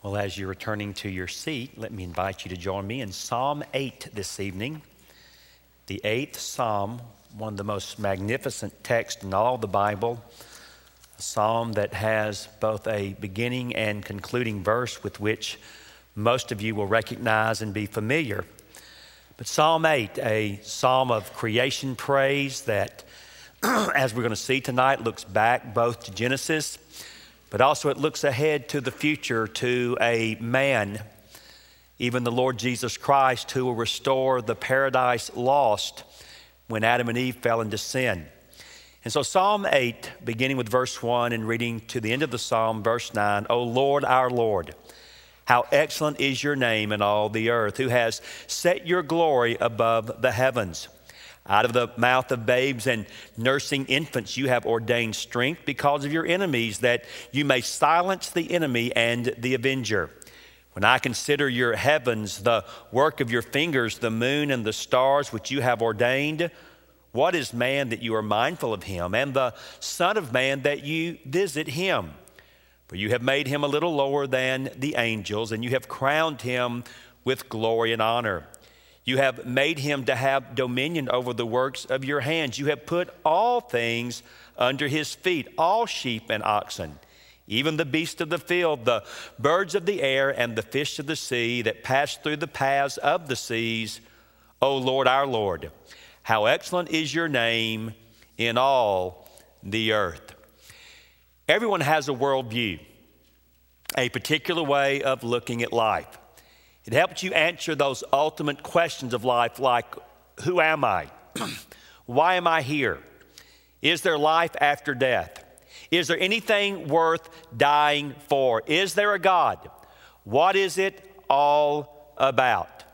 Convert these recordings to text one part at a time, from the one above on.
Well, as you're returning to your seat, let me invite you to join me in Psalm 8 this evening. The 8th Psalm, one of the most magnificent texts in all the Bible. A psalm that has both a beginning and concluding verse with which most of you will recognize and be familiar. But Psalm 8, a psalm of creation praise that, as we're going to see tonight, looks back both to Genesis, but also it looks ahead to the future, to a man, even the Lord Jesus Christ, who will restore the paradise lost when Adam and Eve fell into sin. And so Psalm 8, beginning with verse 1 and reading to the end of the psalm, verse 9, O Lord, our Lord, how excellent is your name in all the earth, who has set your glory above the heavens. Out of the mouth of babes and nursing infants you have ordained strength because of your enemies, that you may silence the enemy and the avenger. When I consider your heavens, the work of your fingers, the moon and the stars which you have ordained, what is man that you are mindful of him, and the son of man that you visit him? For you have made him a little lower than the angels, and you have crowned him with glory and honor. You have made him to have dominion over the works of your hands. You have put all things under his feet, all sheep and oxen, even the beasts of the field, the birds of the air, and the fish of the sea that pass through the paths of the seas. O Lord, our Lord, how excellent is your name in all the earth. Everyone has a worldview, a particular way of looking at life. It helps you answer those ultimate questions of life like, who am I? Why am I here? Is there life after death? Is there anything worth dying for? Is there a God? What is it all about?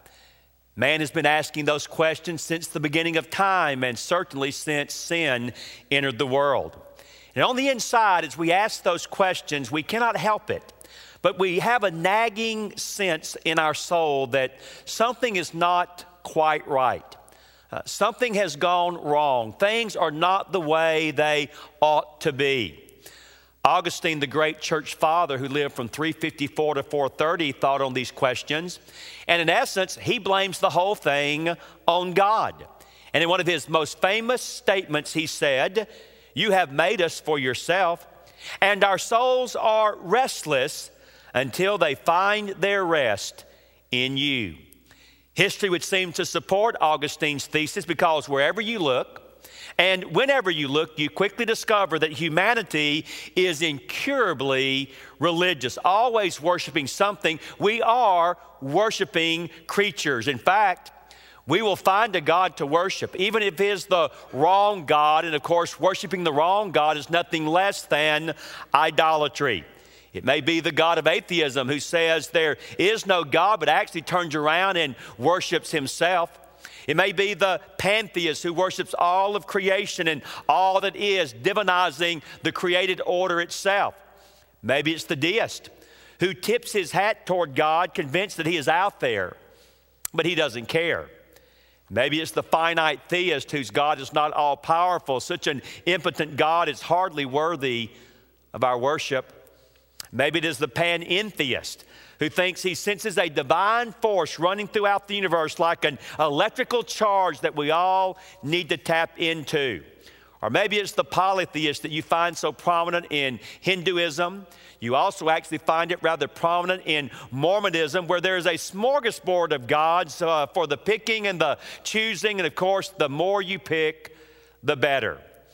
Man has been asking those questions since the beginning of time, and certainly since sin entered the world. And on the inside, as we ask those questions, we cannot help it, but we have a nagging sense in our soul that something is not quite right. Something has gone wrong. Things are not the way they ought to be. Augustine, the great church father who lived from 354 to 430, thought on these questions. And in essence, he blames the whole thing on God. And in one of his most famous statements, he said, "You have made us for yourself, and our souls are restless until they find their rest in you." History would seem to support Augustine's thesis, because wherever you look and whenever you look, you quickly discover that humanity is incurably religious, always worshiping something. We are worshiping creatures. In fact, we will find a God to worship, even if it is the wrong God. And of course, worshiping the wrong God is nothing less than idolatry. It may be the God of atheism, who says there is no God, but actually turns around and worships himself. It may be the pantheist, who worships all of creation and all that is, divinizing the created order itself. Maybe it's the deist, who tips his hat toward God, convinced that he is out there, but he doesn't care. Maybe it's the finite theist, whose God is not all-powerful. Such an impotent God is hardly worthy of our worship. Maybe it is the panentheist, who thinks he senses a divine force running throughout the universe like an electrical charge that we all need to tap into. Or maybe it's the polytheist that you find so prominent in Hinduism. You also actually find it rather prominent in Mormonism, where there is a smorgasbord of gods for the picking and the choosing. And of course, the more you pick, the better.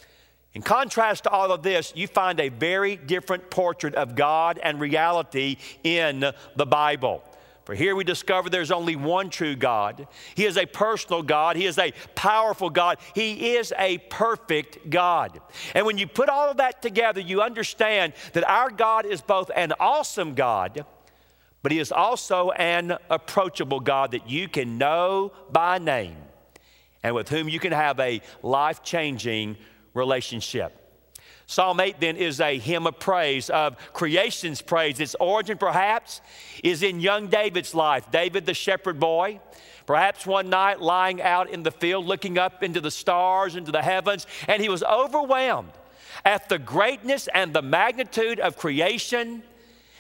In contrast to all of this, you find a very different portrait of God and reality in the Bible. For here we discover there's only one true God. He is a personal God. He is a powerful God. He is a perfect God. And when you put all of that together, you understand that our God is both an awesome God, but He is also an approachable God that you can know by name and with whom you can have a life-changing relationship. Psalm 8 then is a hymn of praise, of creation's praise. Its origin perhaps is in young David's life. David, the shepherd boy, perhaps one night lying out in the field, looking up into the stars, into the heavens, and he was overwhelmed at the greatness and the magnitude of creation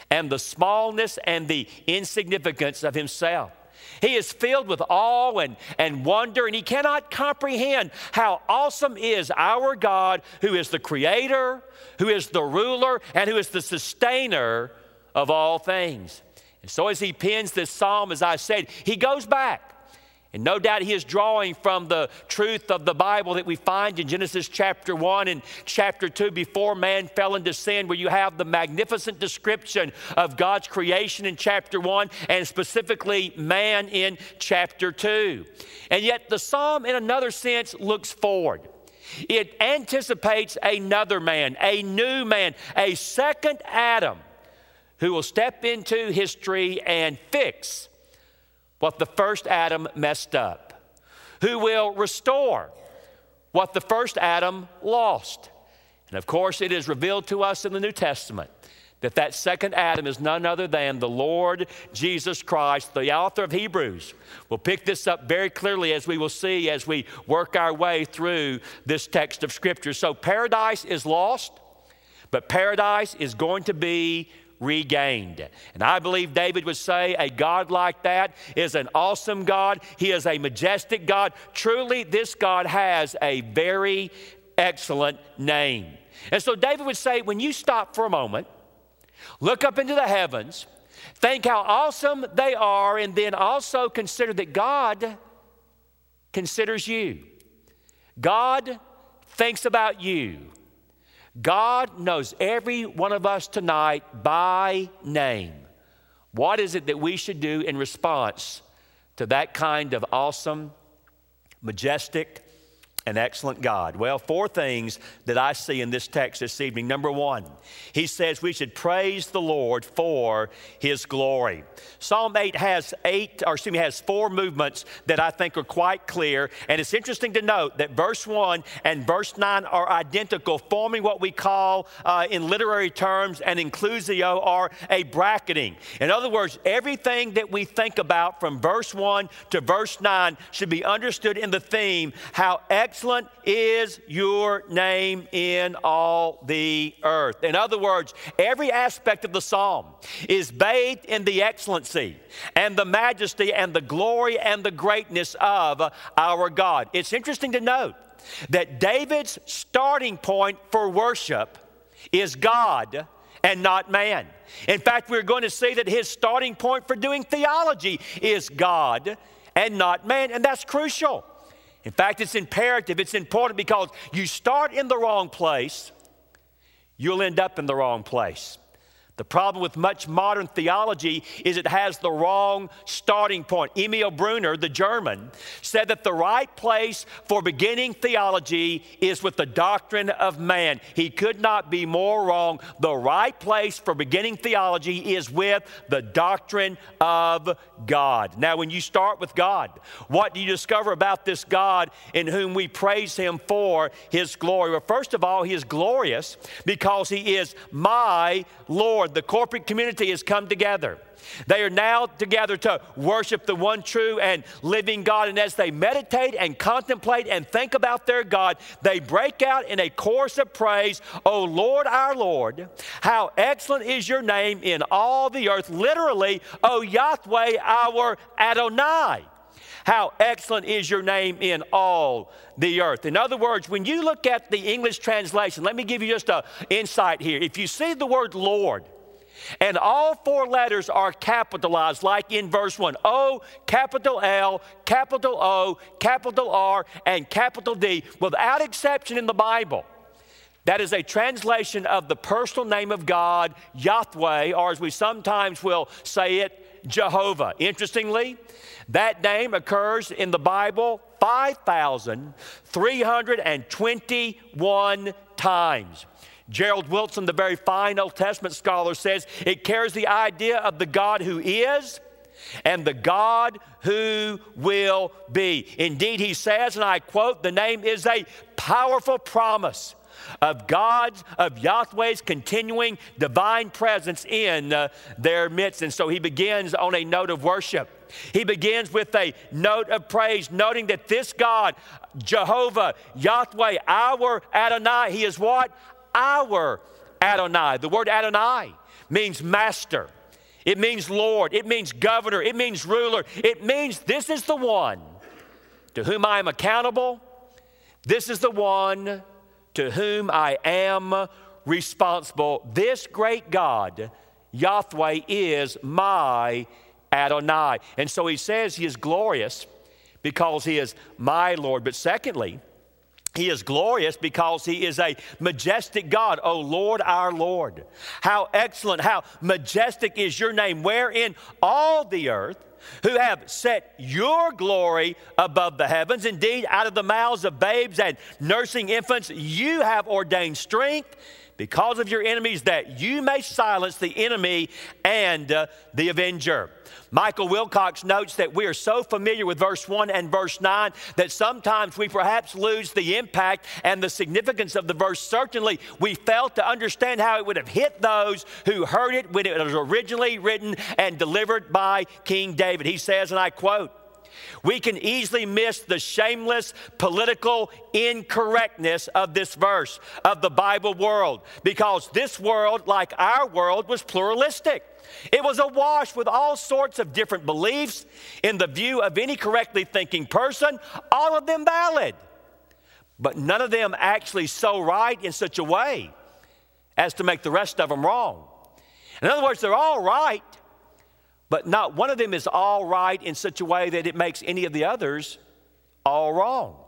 and the smallness and the insignificance of himself. He is filled with awe and wonder, and he cannot comprehend how awesome is our God, who is the creator, who is the ruler, and who is the sustainer of all things. And so as he pens this psalm, as I said, he goes back. And no doubt he is drawing from the truth of the Bible that we find in Genesis chapter 1 and chapter 2 before man fell into sin, where you have the magnificent description of God's creation in chapter 1 and specifically man in chapter 2. And yet the psalm in another sense looks forward. It anticipates another man, a new man, a second Adam who will step into history and fix what the first Adam messed up, who will restore what the first Adam lost. And of course, it is revealed to us in the New Testament that second Adam is none other than the Lord Jesus Christ. The author of Hebrews will pick this up very clearly, as we will see as we work our way through this text of Scripture. So paradise is lost, but paradise is going to be regained. And I believe David would say a God like that is an awesome God. He is a majestic God. Truly, this God has a very excellent name. And so David would say, when you stop for a moment, look up into the heavens, think how awesome they are, and then also consider that God considers you. God thinks about you. God knows every one of us tonight by name. What is it that we should do in response to that kind of awesome, majestic, and excellent God? Well, 4 things that I see in this text this evening. Number 1, he says we should praise the Lord for his glory. Psalm 8 has 4 movements that I think are quite clear. And it's interesting to note that verse 1 and verse 9 are identical, forming what we call in literary terms an inclusio, or a bracketing. In other words, everything that we think about from verse 1 to verse 9 should be understood in the theme, how excellent is your name in all the earth. In other words, every aspect of the psalm is bathed in the excellency and the majesty and the glory and the greatness of our God. It's interesting to note that David's starting point for worship is God and not man. In fact, we're going to see that his starting point for doing theology is God and not man, and that's crucial. In fact, it's imperative, it's important, because you start in the wrong place, you'll end up in the wrong place. The problem with much modern theology is it has the wrong starting point. Emil Brunner, the German, said that the right place for beginning theology is with the doctrine of man. He could not be more wrong. The right place for beginning theology is with the doctrine of God. Now, when you start with God, what do you discover about this God in whom we praise him for his glory? Well, first of all, he is glorious because he is my Lord. The corporate community has come together. They are now together to worship the one true and living God. And as they meditate and contemplate and think about their God, they break out in a chorus of praise. O Lord, our Lord, how excellent is your name in all the earth. Literally, O Yahweh, our Adonai. How excellent is your name in all the earth. In other words, when you look at the English translation, let me give you just an insight here. If you see the word Lord, and all 4 letters are capitalized, like in verse 1. O, capital L, capital O, capital R, and capital D, without exception in the Bible. That is a translation of the personal name of God, Yahweh, or as we sometimes will say it, Jehovah. Interestingly, that name occurs in the Bible 5,321 times. Gerald Wilson, the very fine Old Testament scholar, says it carries the idea of the God who is and the God who will be. Indeed, he says, and I quote, the name is a powerful promise of Yahweh's continuing divine presence in their midst. And so he begins on a note of worship. He begins with a note of praise, noting that this God, Jehovah, Yahweh, our Adonai, he is what? Our Adonai. The word Adonai means master. It means Lord. It means governor. It means ruler. It means this is the one to whom I am accountable. This is the one to whom I am responsible. This great God, Yahweh, is my Adonai. And so he says he is glorious because he is my Lord. But secondly, he is glorious because he is a majestic God. O Lord, our Lord. How excellent, how majestic is your name, wherein all the earth, who have set your glory above the heavens. Indeed, out of the mouths of babes and nursing infants, you have ordained strength because of your enemies, that you may silence the enemy and the avenger. Michael Wilcox notes that we are so familiar with verse 1 and verse 9 that sometimes we perhaps lose the impact and the significance of the verse. Certainly, we fail to understand how it would have hit those who heard it when it was originally written and delivered by King David. He says, and I quote, "We can easily miss the shameless political incorrectness of this verse of the Bible world, because this world, like our world, was pluralistic. It was awash with all sorts of different beliefs in the view of any correctly thinking person, all of them valid, but none of them actually so right in such a way as to make the rest of them wrong. In other words, they're all right, but not one of them is all right in such a way that it makes any of the others all wrong."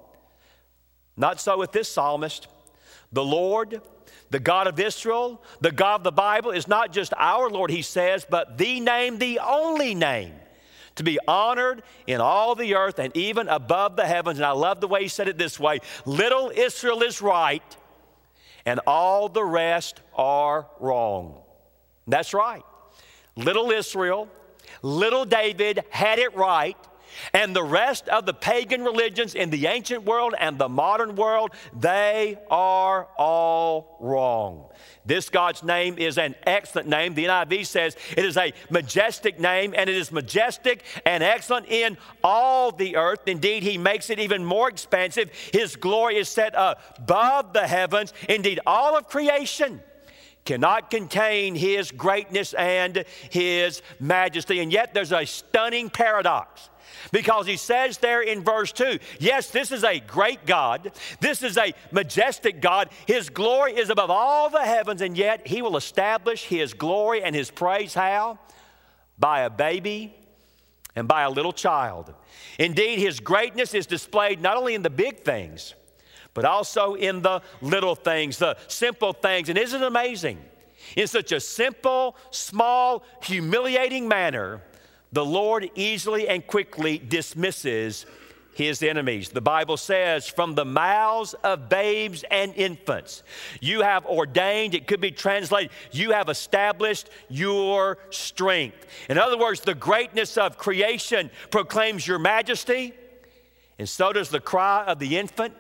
Not so with this psalmist. The Lord, the God of Israel, the God of the Bible, is not just our Lord, he says, but the name, the only name, to be honored in all the earth and even above the heavens. And I love the way he said it this way: little Israel is right, and all the rest are wrong. That's right. Little Israel, little David had it right, and the rest of the pagan religions in the ancient world and the modern world, they are all wrong. This God's name is an excellent name. The NIV says it is a majestic name, and it is majestic and excellent in all the earth. Indeed, he makes it even more expansive. His glory is set above the heavens. Indeed, all of creation cannot contain his greatness and his majesty. And yet there's a stunning paradox, because he says there in verse 2, yes, this is a great God. This is a majestic God. His glory is above all the heavens, and yet he will establish his glory and his praise how? By a baby and by a little child. Indeed, his greatness is displayed not only in the big things, but also in the little things, the simple things. And isn't it amazing? In such a simple, small, humiliating manner, the Lord easily and quickly dismisses his enemies. The Bible says, from the mouths of babes and infants, you have ordained, it could be translated, you have established your strength. In other words, the greatness of creation proclaims your majesty, and so does the cry of the infant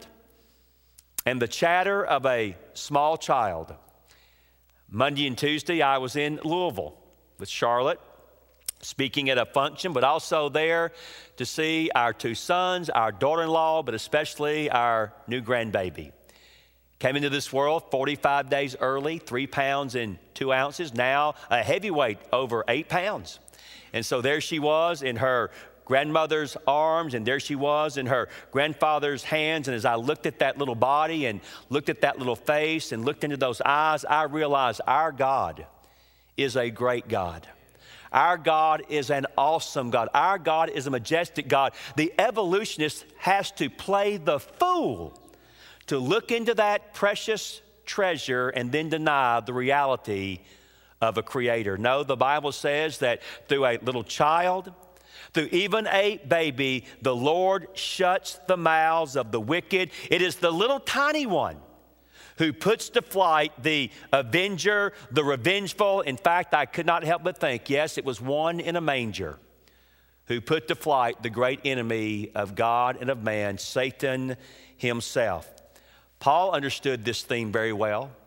and the chatter of a small child. Monday and Tuesday, I was in Louisville with Charlotte, speaking at a function, but also there to see our two sons, our daughter-in-law, but especially our new grandbaby. Came into this world 45 days early, 3 pounds and 2 ounces, now a heavyweight over 8 pounds. And so there she was in her grandmother's arms, and there she was in her grandfather's hands. And as I looked at that little body and looked at that little face and looked into those eyes, I realized our God is a great God. Our God is an awesome God. Our God is a majestic God. The evolutionist has to play the fool to look into that precious treasure and then deny the reality of a creator. No, the Bible says that through a little child, through even a baby, the Lord shuts the mouths of the wicked. It is the little tiny one who puts to flight the avenger, the revengeful. In fact, I could not help but think, yes, it was one in a manger who put to flight the great enemy of God and of man, Satan himself. Paul understood this theme very well.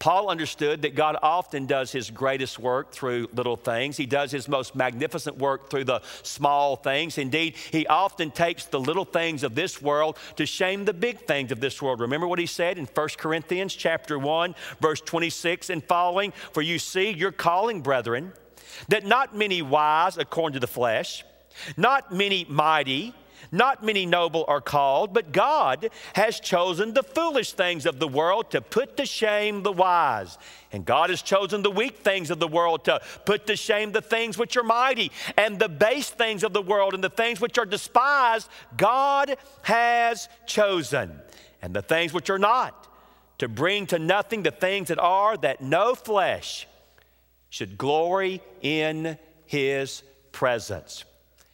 Paul understood that God often does his greatest work through little things. He does his most magnificent work through the small things. Indeed, he often takes the little things of this world to shame the big things of this world. Remember what he said in 1 Corinthians chapter 1, verse 26 and following, "For you see your calling, brethren, that not many wise according to the flesh, not many mighty, not many noble are called, but God has chosen the foolish things of the world to put to shame the wise. And God has chosen the weak things of the world to put to shame the things which are mighty, and the base things of the world and the things which are despised, God has chosen. And the things which are not, to bring to nothing the things that are, that no flesh should glory in his presence."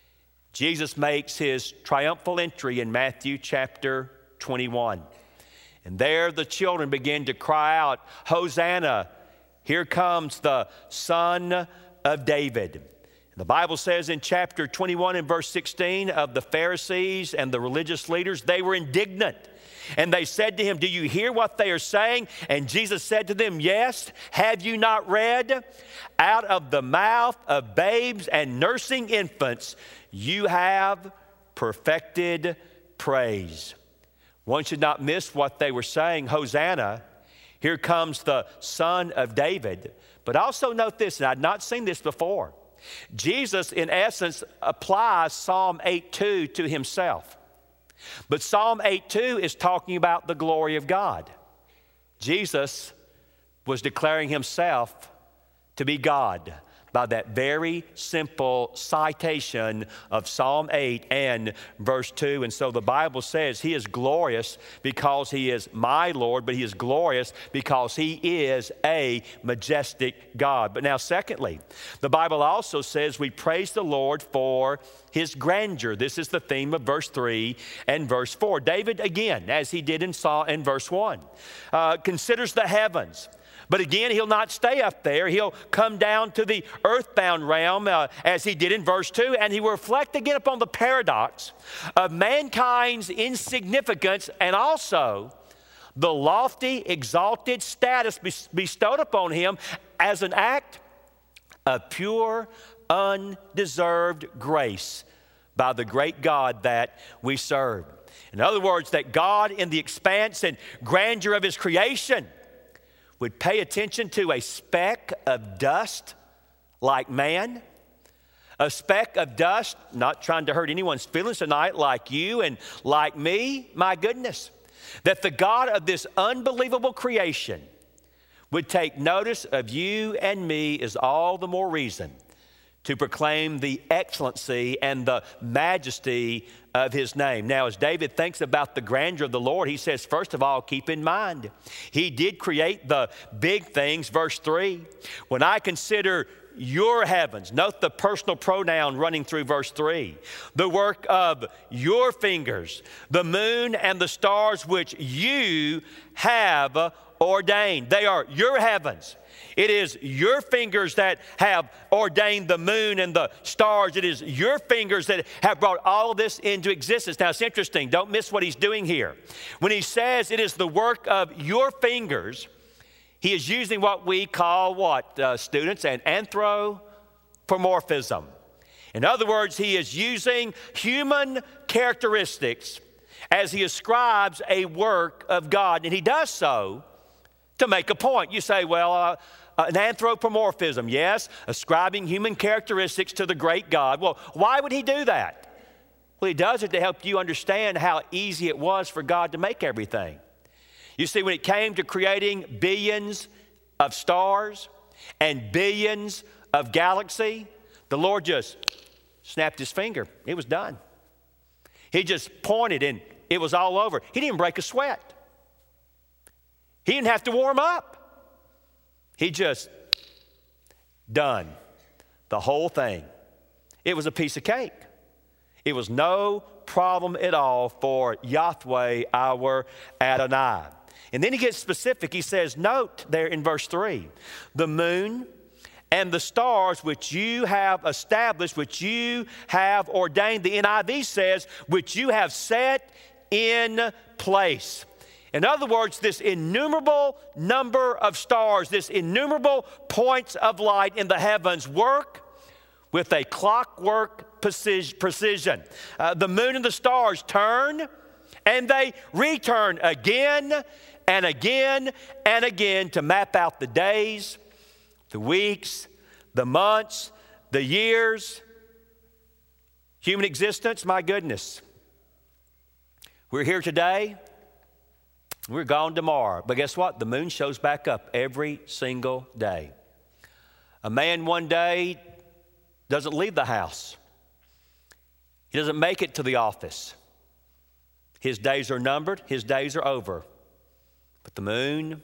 Jesus makes his triumphal entry in Matthew chapter 21. And there the children begin to cry out, "Hosanna, here comes the Son of David." The Bible says in chapter 21 and verse 16 of the Pharisees and the religious leaders, they were indignant. And they said to him, "Do you hear what they are saying?" And Jesus said to them, "Yes, have you not read? Out of the mouth of babes and nursing infants, you have perfected praise." One should not miss what they were saying. Hosanna, here comes the Son of David. But also note this, and I'd not seen this before. Jesus, in essence, applies Psalm 8:2 to himself. But Psalm 8:2 is talking about the glory of God. Jesus was declaring himself to be God by that very simple citation of Psalm 8 and verse 2. And so the Bible says he is glorious because he is my Lord, but he is glorious because he is a majestic God. But now secondly, the Bible also says we praise the Lord for his grandeur. This is the theme of verse 3 and verse 4. David, again, as he did in verse 1, considers the heavens. But again, he'll not stay up there. He'll come down to the earthbound realm as he did in verse 2, and he will reflect again upon the paradox of mankind's insignificance and also the lofty, exalted status bestowed upon him as an act of pure, undeserved grace by the great God that we serve. In other words, that God in the expanse and grandeur of his creation would pay attention to a speck of dust like man, a speck of dust, not trying to hurt anyone's feelings tonight, like you and like me, my goodness, that the God of this unbelievable creation would take notice of you and me is all the more reason to proclaim the excellency and the majesty of his name. Now, as David thinks about the grandeur of the Lord, he says, first of all, keep in mind, he did create the big things. Verse 3, when I consider your heavens, note the personal pronoun running through verse 3, the work of your fingers, the moon and the stars which you have ordained. They are your heavens. It is your fingers that have ordained the moon and the stars. It is your fingers that have brought all of this into existence. Now, it's interesting. Don't miss what he's doing here. When he says it is the work of your fingers, he is using what we call students? An anthropomorphism. In other words, he is using human characteristics as he ascribes a work of God. And he does so to make a point. You say, well, an anthropomorphism, yes, ascribing human characteristics to the great God. Well, why would he do that? Well, he does it to help you understand how easy it was for God to make everything. You see, when it came to creating billions of stars and billions of galaxies, the Lord just snapped his finger. It was done. He just pointed and it was all over. He didn't break a sweat. He didn't have to warm up. He just done the whole thing. It was a piece of cake. It was no problem at all for Yahweh, our Adonai. And then he gets specific. He says, note there in verse 3, the moon and the stars which you have established, which you have ordained. The NIV says, which you have set in place. In other words, this innumerable number of stars, this innumerable points of light in the heavens work with a clockwork precision. The moon and the stars turn and they return again and again and again to map out the days, the weeks, the months, the years. Human existence, my goodness. We're here today. We're gone tomorrow. But guess what? The moon shows back up every single day. A man one day doesn't leave the house. He doesn't make it to the office. His days are numbered. His days are over. But the moon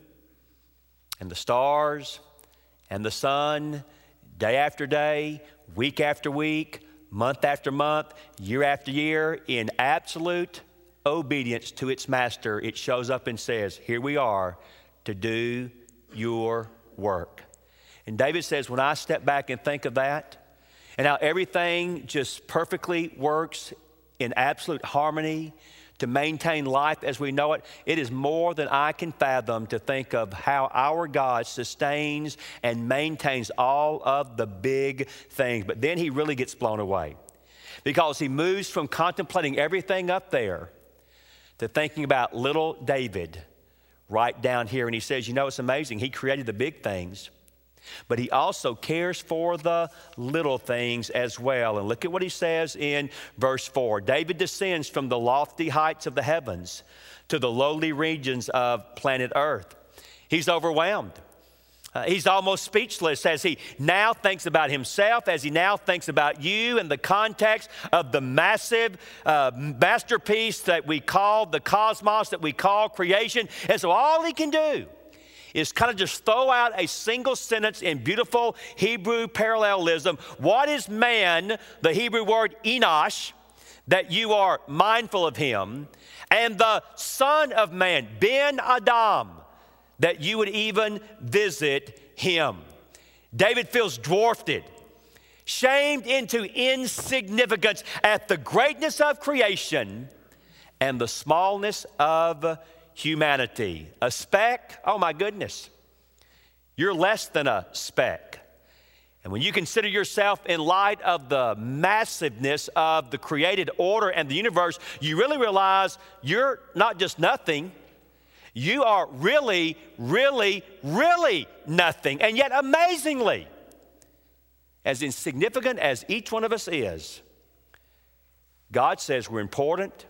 and the stars and the sun, day after day, week after week, month after month, year after year, in absolute obedience to its master, it shows up and says, here we are to do your work. And David says, when I step back and think of that, and how everything just perfectly works in absolute harmony to maintain life as we know it, it is more than I can fathom to think of how our God sustains and maintains all of the big things. But then he really gets blown away because he moves from contemplating everything up there to thinking about little David right down here. And he says, you know, it's amazing. He created the big things, but he also cares for the little things as well. And look at what he says in verse 4. David descends from the lofty heights of the heavens to the lowly regions of planet Earth. He's overwhelmed. He's almost speechless as he now thinks about himself, as he now thinks about you in the context of the massive masterpiece that we call the cosmos, that we call creation. And so all he can do is kind of just throw out a single sentence in beautiful Hebrew parallelism. What is man, the Hebrew word Enosh, that you are mindful of him, and the Son of Man, Ben Adam, that you would even visit him. David feels dwarfed, shamed into insignificance at the greatness of creation and the smallness of humanity. A speck? Oh my goodness. You're less than a speck. And when you consider yourself in light of the massiveness of the created order and the universe, you really realize you're not just nothing. You are really, really, really nothing. And yet amazingly, as insignificant as each one of us is, God says we're important.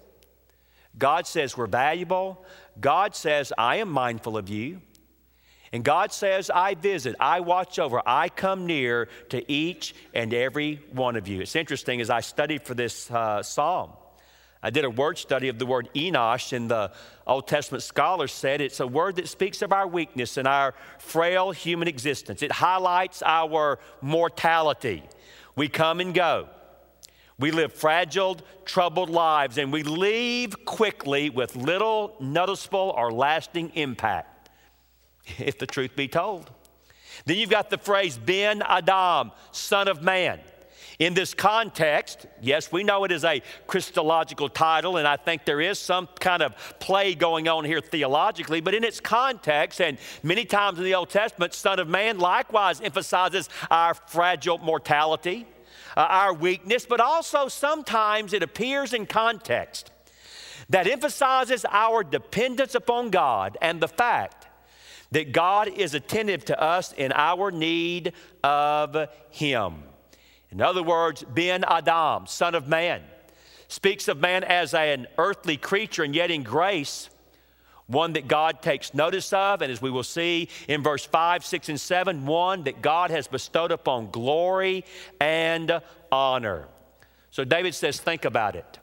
God says we're valuable. God says, I am mindful of you. And God says, I visit, I watch over, I come near to each and every one of you. It's interesting, as I studied for this psalm, I did a word study of the word Enosh, and the Old Testament scholars said it's a word that speaks of our weakness and our frail human existence. It highlights our mortality. We come and go. We live fragile, troubled lives, and we leave quickly with little noticeable or lasting impact, if the truth be told. Then you've got the phrase Ben Adam, Son of Man. In this context, yes, we know it is a Christological title, and I think there is some kind of play going on here theologically, but in its context, and many times in the Old Testament, Son of Man likewise emphasizes our fragile mortality, our weakness, but also sometimes it appears in context that emphasizes our dependence upon God and the fact that God is attentive to us in our need of Him. In other words, Ben Adam, Son of Man, speaks of man as an earthly creature, and yet in grace, one that God takes notice of, and as we will see in verse 5, 6, and 7, one that God has bestowed upon glory and honor. So David says, think about it.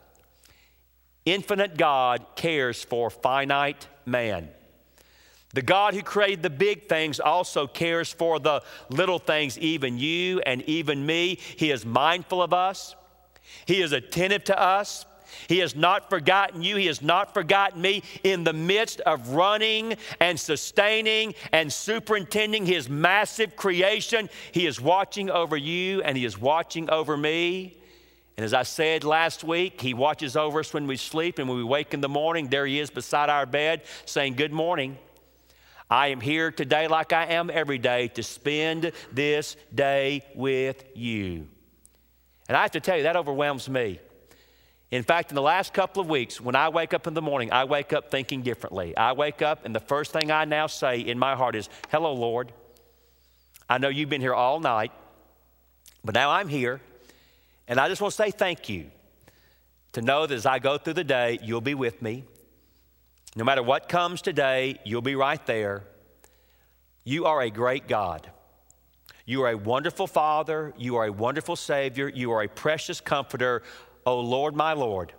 Infinite God cares for finite man. The God who created the big things also cares for the little things, even you and even me. He is mindful of us. He is attentive to us. He has not forgotten you. He has not forgotten me. In the midst of running and sustaining and superintending His massive creation, He is watching over you and He is watching over me. And as I said last week, he watches over us when we sleep, and when we wake in the morning, there he is beside our bed saying, good morning. I am here today like I am every day to spend this day with you. And I have to tell you, that overwhelms me. In fact, in the last couple of weeks, when I wake up in the morning, I wake up thinking differently. I wake up and the first thing I now say in my heart is, hello, Lord. I know you've been here all night, but now I'm here. And I just want to say thank you to know that as I go through the day, you'll be with me. No matter what comes today, you'll be right there. You are a great God. You are a wonderful Father. You are a wonderful Savior. You are a precious Comforter. Oh, Lord, my Lord,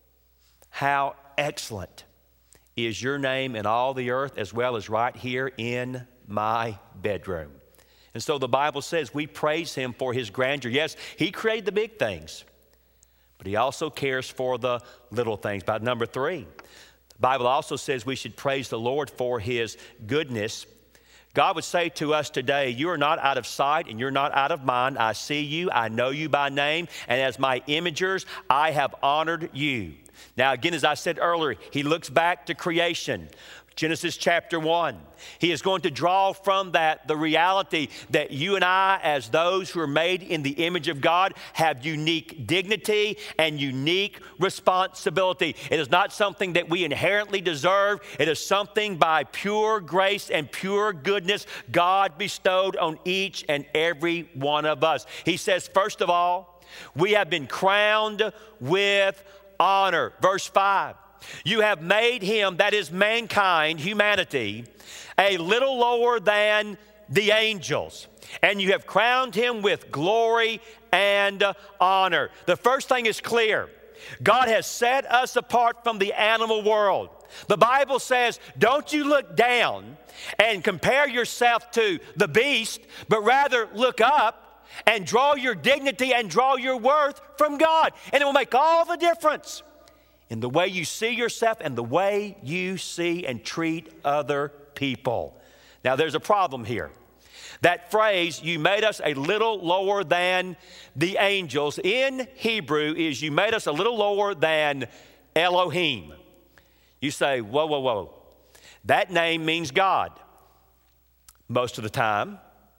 how excellent is your name in all the earth as well as right here in my bedroom. And so the Bible says we praise him for his grandeur. Yes, he created the big things, but he also cares for the little things. By number 3, the Bible also says we should praise the Lord for his goodness. God would say to us today, you are not out of sight and you're not out of mind. I see you, I know you by name, and as my imagers, I have honored you. Now again, as I said earlier, he looks back to creation. Genesis chapter 1. He is going to draw from that the reality that you and I, as those who are made in the image of God, have unique dignity and unique responsibility. It is not something that we inherently deserve. It is something by pure grace and pure goodness God bestowed on each and every one of us. He says, first of all, we have been crowned with honor. Verse 5. You have made him, that is mankind, humanity, a little lower than the angels. And you have crowned him with glory and honor. The first thing is clear. God has set us apart from the animal world. The Bible says, don't you look down and compare yourself to the beast, but rather look up and draw your dignity and draw your worth from God. And it will make all the difference in the way you see yourself and the way you see and treat other people. Now, there's a problem here. That phrase, you made us a little lower than the angels, in Hebrew is you made us a little lower than Elohim. You say, whoa, whoa, whoa. That name means God. Most of the time,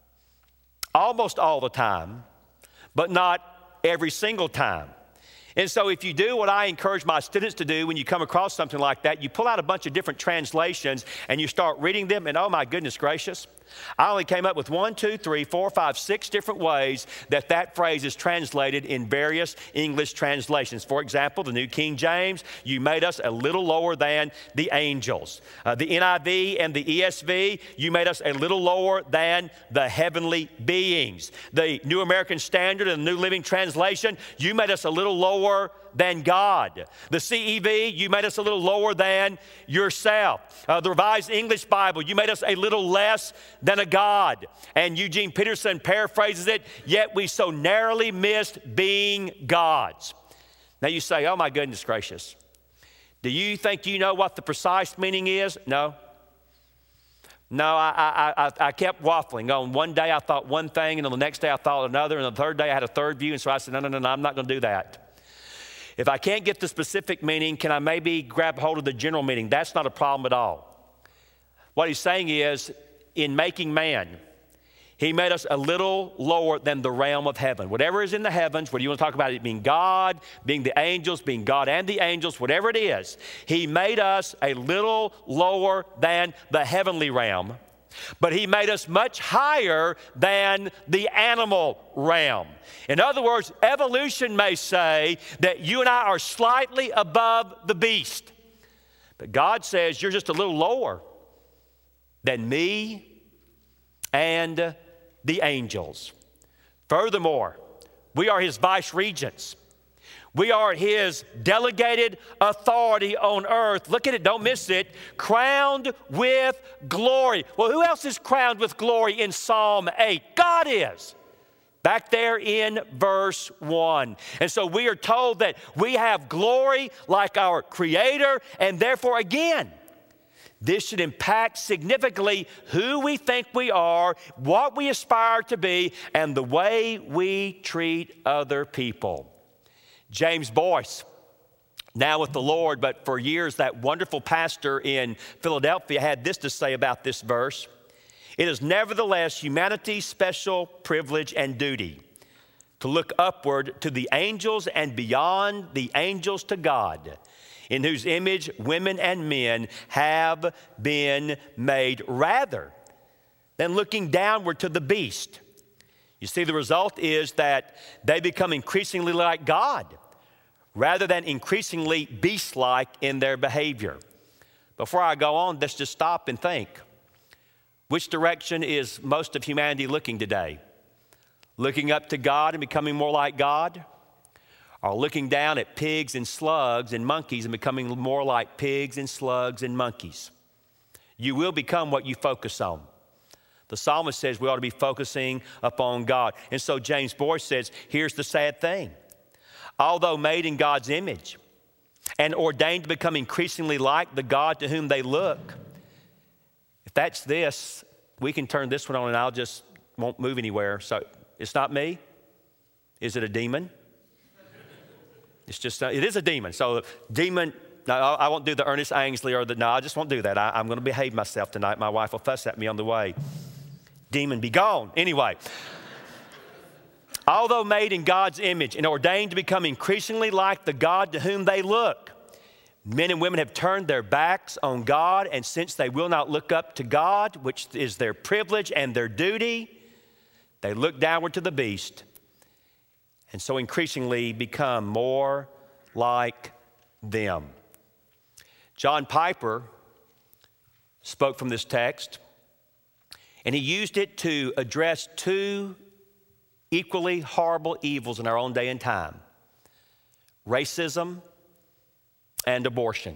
almost all the time, but not every single time. And so if you do what I encourage my students to do when you come across something like that, you pull out a bunch of different translations and you start reading them, and oh my goodness gracious, I only came up with 1, 2, 3, 4, 5, 6 different ways that phrase is translated in various English translations. For example, the New King James, you made us a little lower than the angels. The NIV and the ESV, you made us a little lower than the heavenly beings. The New American Standard and the New Living Translation, you made us a little lower than God. The CEV, you made us a little lower than yourself. The Revised English Bible, you made us a little less than a God. And Eugene Peterson paraphrases it, yet we so narrowly missed being gods. Now you say, oh my goodness gracious. Do you think you know what the precise meaning is? No. No, I kept waffling on. One day I thought one thing, and on the next day I thought another, and the third day I had a third view, and so I said, no, I'm not going to do that. If I can't get the specific meaning, can I maybe grab hold of the general meaning? That's not a problem at all. What he's saying is, in making man, he made us a little lower than the realm of heaven. Whatever is in the heavens, whether you want to talk about it being God, being the angels, being God and the angels, whatever it is, he made us a little lower than the heavenly realm. But he made us much higher than the animal realm. In other words, evolution may say that you and I are slightly above the beast. But God says you're just a little lower than me and the angels. Furthermore, we are his vice regents. We are his delegated authority on earth. Look at it, don't miss it. Crowned with glory. Well, who else is crowned with glory in Psalm 8? God is. Back there in verse 1. And so we are told that we have glory like our Creator, and therefore, again, this should impact significantly who we think we are, what we aspire to be, and the way we treat other people. James Boyce, now with the Lord, but for years that wonderful pastor in Philadelphia, had this to say about this verse. It is nevertheless humanity's special privilege and duty to look upward to the angels and beyond the angels to God, in whose image women and men have been made, rather than looking downward to the beast. You see, the result is that they become increasingly like God, rather than increasingly beast-like in their behavior. Before I go on, let's just stop and think. Which direction is most of humanity looking today? Looking up to God and becoming more like God? Or looking down at pigs and slugs and monkeys and becoming more like pigs and slugs and monkeys? You will become what you focus on. The psalmist says we ought to be focusing upon God. And so James Boyce says, here's the sad thing. Although made in God's image and ordained to become increasingly like the God to whom they look, if that's this, we can turn this one on and I'll just won't move anywhere. So it's not me. Is it a demon? It's just, it is a demon. So demon, no, I won't do the Ernest Angley or no, I just won't do that. I'm going to behave myself tonight. My wife will fuss at me on the way. Demon, be gone. Anyway. Although made in God's image and ordained to become increasingly like the God to whom they look, men and women have turned their backs on God, and since they will not look up to God, which is their privilege and their duty, they look downward to the beast, and so increasingly become more like them. John Piper spoke from this text, and he used it to address two equally horrible evils in our own day and time: racism and abortion.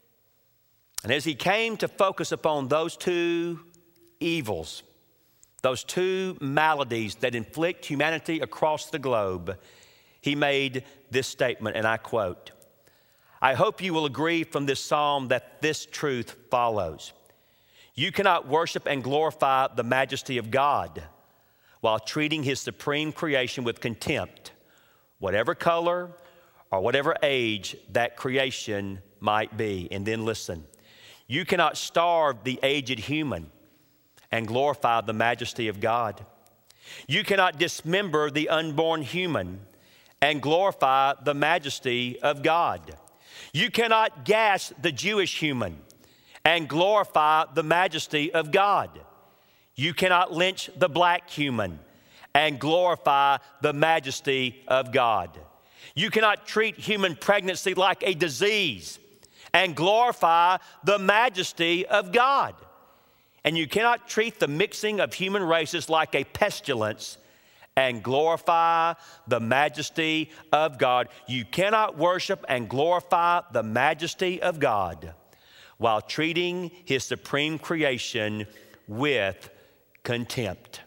And as he came to focus upon those two evils, those two maladies that inflict humanity across the globe, he made this statement, and I quote, "I hope you will agree from this psalm that this truth follows. You cannot worship and glorify the majesty of God while treating his supreme creation with contempt, whatever color or whatever age that creation might be." And then listen, you cannot starve the aged human and glorify the majesty of God. You cannot dismember the unborn human and glorify the majesty of God. You cannot gash the Jewish human and glorify the majesty of God. You cannot lynch the black human and glorify the majesty of God. You cannot treat human pregnancy like a disease and glorify the majesty of God. And you cannot treat the mixing of human races like a pestilence and glorify the majesty of God. You cannot worship and glorify the majesty of God while treating his supreme creation with contempt.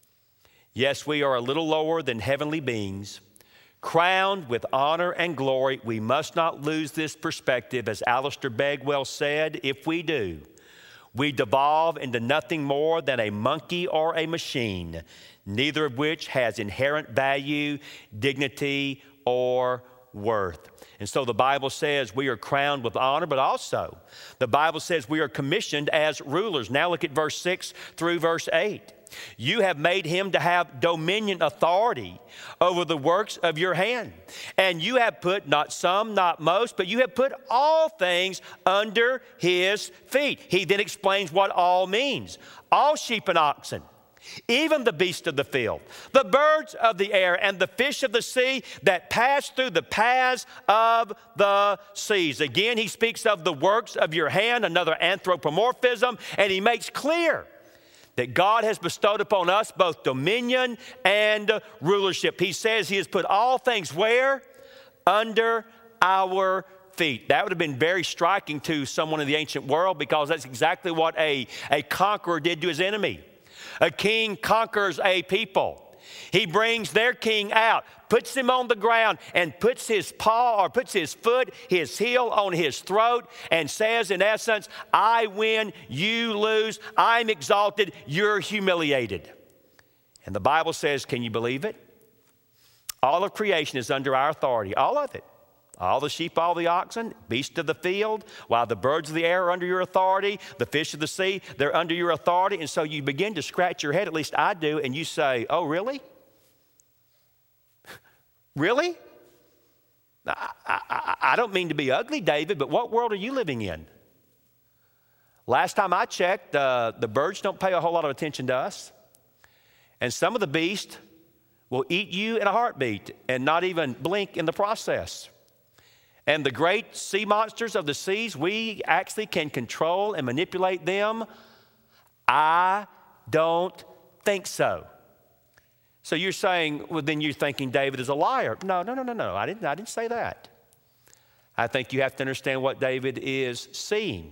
Yes, we are a little lower than heavenly beings, crowned with honor and glory. We must not lose this perspective. As Alistair Begg well said, if we do, we devolve into nothing more than a monkey or a machine, neither of which has inherent value, dignity, or worth. And so the Bible says we are crowned with honor, but also the Bible says we are commissioned as rulers. Now look at verse 6 through verse 8. You have made him to have dominion, authority over the works of your hand. And you have put not some, not most, but you have put all things under his feet. He then explains what all means. All sheep and oxen, even the beasts of the field, the birds of the air, and the fish of the sea that pass through the paths of the seas. Again, he speaks of the works of your hand, another anthropomorphism, and he makes clear that God has bestowed upon us both dominion and rulership. He says he has put all things where? Under our feet. That would have been very striking to someone in the ancient world, because that's exactly what a conqueror did to his enemy. A king conquers a people. He brings their king out, puts him on the ground, and puts his paw or puts his foot, his heel on his throat, and says, in essence, I win, you lose, I'm exalted, you're humiliated. And the Bible says, can you believe it? All of creation is under our authority, all of it. All the sheep, all the oxen, beasts of the field, while the birds of the air are under your authority, the fish of the sea, they're under your authority. And so you begin to scratch your head, at least I do, and you say, oh, really? Really? I don't mean to be ugly, David, but what world are you living in? Last time I checked, the birds don't pay a whole lot of attention to us. And some of the beasts will eat you in a heartbeat and not even blink in the process. And the great sea monsters of the seas, we actually can control and manipulate them. I don't think so. So you're saying, well, then you're thinking David is a liar. No. I didn't say that. I think you have to understand what David is seeing.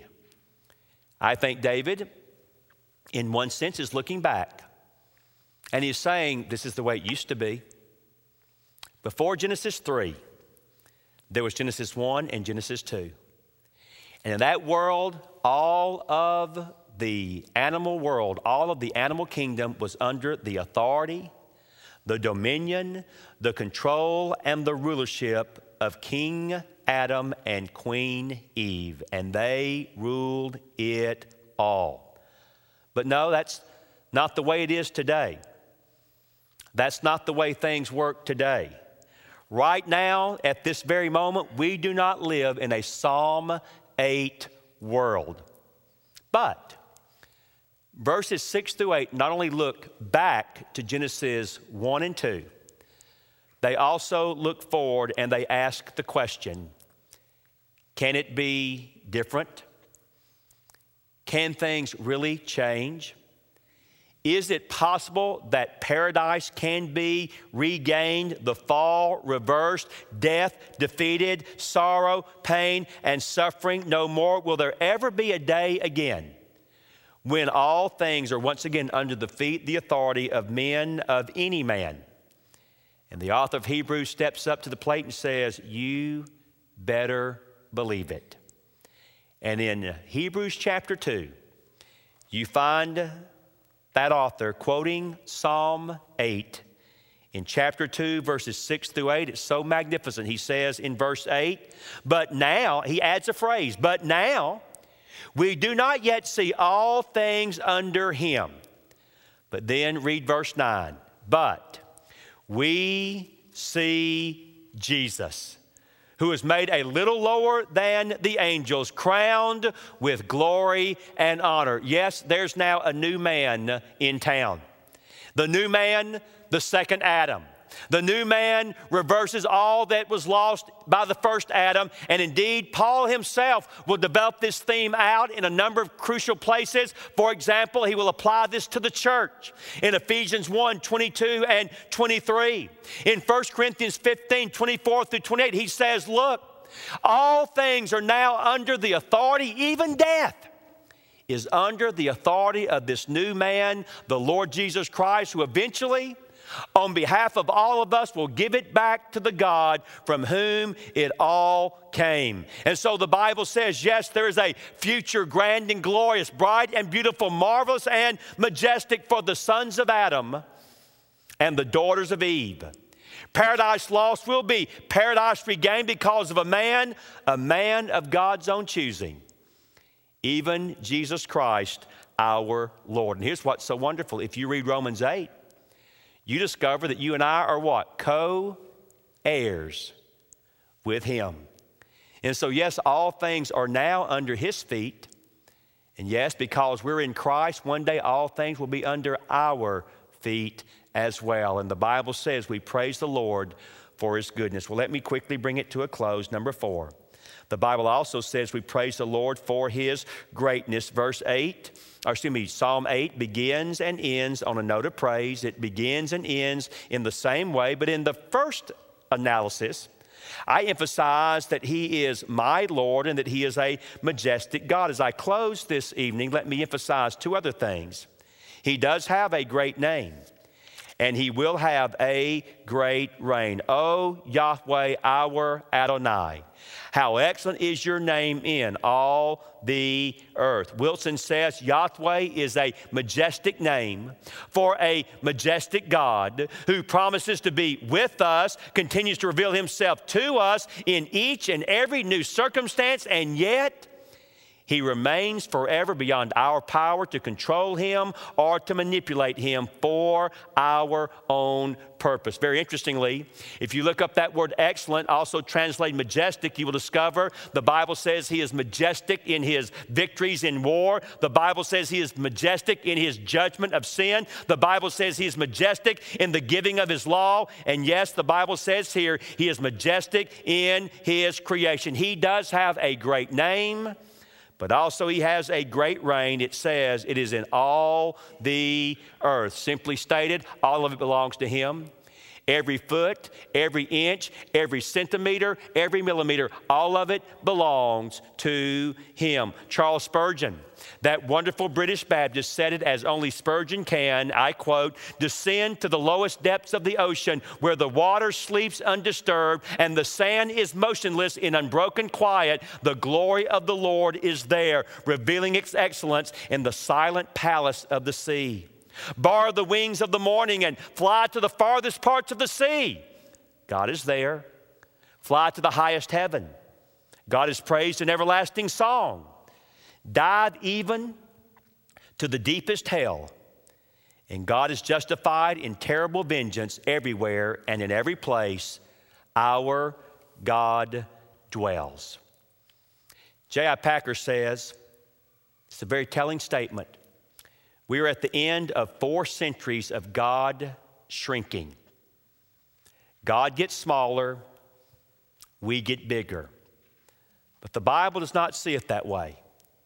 I think David, in one sense, is looking back. And he's saying, this is the way it used to be. Before Genesis 3, there was Genesis 1 and Genesis 2. And in that world, all of the animal world, all of the animal kingdom was under the authority, the dominion, the control, and the rulership of King Adam and Queen Eve. And they ruled it all. But no, that's not the way it is today. That's not the way things work today. Right now, at this very moment, we do not live in a Psalm 8 world. But verses 6 through 8 not only look back to Genesis 1 and 2, they also look forward and they ask the question, can it be different? Can things really change? Is it possible that paradise can be regained, the fall reversed, death defeated, sorrow, pain, and suffering no more? Will there ever be a day again when all things are once again under the feet, the authority of men, of any man? And the author of Hebrews steps up to the plate and says, you better believe it. And in Hebrews chapter 2, you find that author quoting Psalm 8 in chapter 2, verses 6 through 8. It's so magnificent. He says in verse 8, but now, he adds a phrase, but now we do not yet see all things under him. But then read verse 9, but we see Jesus, who is made a little lower than the angels, crowned with glory and honor. Yes, there's now a new man in town. The new man, the second Adam. The new man reverses all that was lost by the first Adam. And indeed, Paul himself will develop this theme out in a number of crucial places. For example, he will apply this to the church in Ephesians 1, 22 and 23. In 1 Corinthians 15, 24 through 28, he says, look, all things are now under the authority, even death is under the authority of this new man, the Lord Jesus Christ, who eventually, on behalf of all of us, will give it back to the God from whom it all came. And so the Bible says, yes, there is a future grand and glorious, bright and beautiful, marvelous and majestic for the sons of Adam and the daughters of Eve. Paradise lost will be paradise regained because of a man of God's own choosing, even Jesus Christ, our Lord. And here's what's so wonderful. If you read Romans 8, you discover that you and I are what? Co-heirs with him. And so, yes, all things are now under his feet. And yes, because we're in Christ, one day all things will be under our feet as well. And the Bible says we praise the Lord for his goodness. Well, let me quickly bring it to a close. Number 4. The Bible also says we praise the Lord for his greatness. Psalm 8 begins and ends on a note of praise. It begins and ends in the same way. But in the first analysis, I emphasize that he is my Lord and that he is a majestic God. As I close this evening, let me emphasize two other things. He does have a great name. and he will have a great reign. O Yahweh, our Adonai, how excellent is your name in all the earth. Wilson says Yahweh is a majestic name for a majestic God who promises to be with us, continues to reveal himself to us in each and every new circumstance, and yet he remains forever beyond our power to control him or to manipulate him for our own purpose. Very interestingly, if you look up that word excellent, also translated majestic, you will discover the Bible says he is majestic in his victories in war. The Bible says he is majestic in his judgment of sin. The Bible says he is majestic in the giving of his law. And yes, the Bible says here he is majestic in his creation. He does have a great name, but also he has a great reign. It says it is in all the earth. Simply stated, all of it belongs to him. Every foot, every inch, every centimeter, every millimeter, all of it belongs to him. Charles Spurgeon, that wonderful British Baptist, said it as only Spurgeon can. I quote, "Descend to the lowest depths of the ocean where the water sleeps undisturbed and the sand is motionless in unbroken quiet. The glory of the Lord is there, revealing its excellence in the silent palace of the sea. Borrow the wings of the morning and fly to the farthest parts of the sea. God is there. Fly to the highest heaven. God is praised in everlasting song. Dive even to the deepest hell. And God is justified in terrible vengeance everywhere and in every place. Our God dwells." J.I. Packer says, it's a very telling statement. We are at the end of 4 centuries of God shrinking. God gets smaller, we get bigger. But the Bible does not see it that way.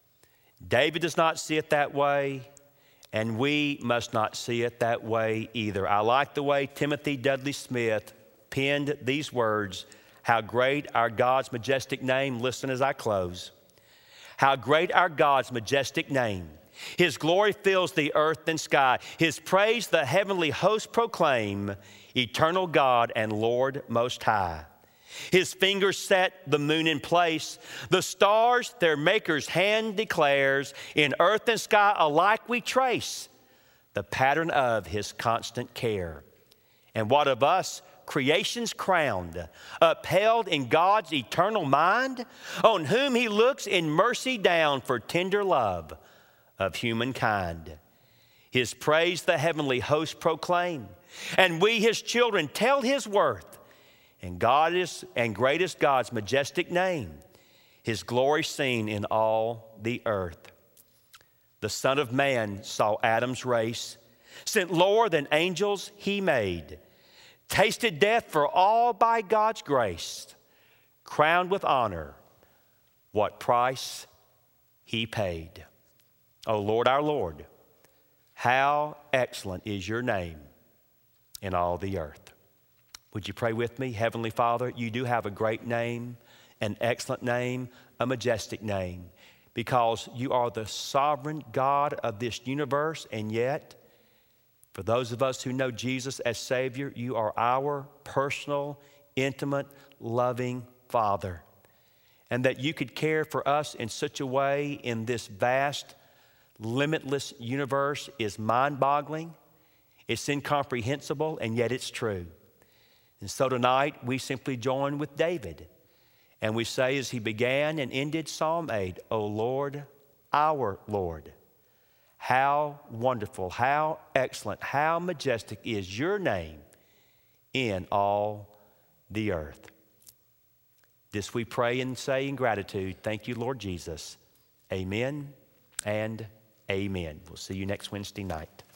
David does not see it that way, and we must not see it that way either. I like the way Timothy Dudley Smith penned these words, "How great our God's majestic name," listen as I close. "How great our God's majestic name. His glory fills the earth and sky. His praise the heavenly host proclaim, eternal God and Lord most high. His fingers set the moon in place. The stars their maker's hand declares. In earth and sky alike we trace the pattern of his constant care. And what of us, creation's crowned, upheld in God's eternal mind, on whom he looks in mercy down for tender love of humankind. His praise the heavenly host proclaim, and we his children tell his worth. And great is God's majestic name, his glory seen in all the earth. The Son of Man saw Adam's race, sent lower than angels he made, tasted death for all by God's grace, crowned with honor, what price he paid. O Lord, our Lord, how excellent is your name in all the earth." Would you pray with me? Heavenly Father, you do have a great name, an excellent name, a majestic name, because you are the sovereign God of this universe, and yet, for those of us who know Jesus as Savior, you are our personal, intimate, loving Father. And that you could care for us in such a way in this vast, limitless universe is mind-boggling. It's incomprehensible, and yet it's true. And so tonight, we simply join with David, and we say as he began and ended Psalm 8, "O Lord, our Lord, how wonderful, how excellent, how majestic is your name in all the earth." This we pray and say in gratitude. Thank you, Lord Jesus. Amen and amen. We'll see you next Wednesday night.